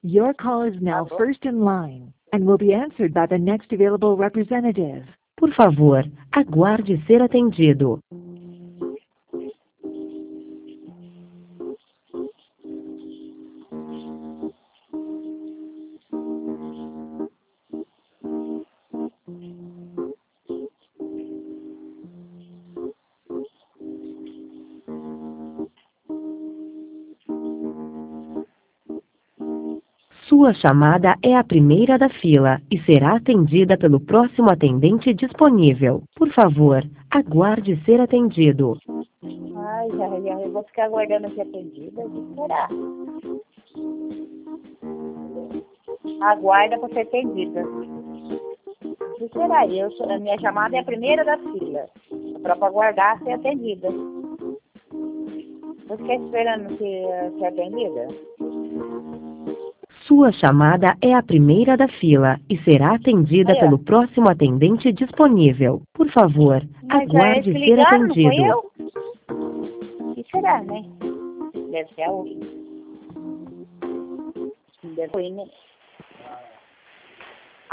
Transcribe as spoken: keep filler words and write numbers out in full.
Your call is now Alô? first in line and will be answered by the next available representative. Por favor, aguarde ser atendido. Sua chamada é a primeira da fila e será atendida pelo próximo atendente disponível. Por favor, aguarde ser atendido. Ai, ai, ai, eu vou ficar aguardando ser atendida. O que será? Aguarda para ser atendida. O que será? Eu, sou- a minha chamada é a primeira da fila. É para aguardar ser atendida. Vou ficar esperando ser, ser atendida? Sua chamada é a primeira da fila e será atendida Aí, ó. pelo próximo atendente disponível. Por favor, Mas é eles aguarde que ser ligaram, não foi atendido. eu? O que será, né? Deve ser a outra. Deve ser, né?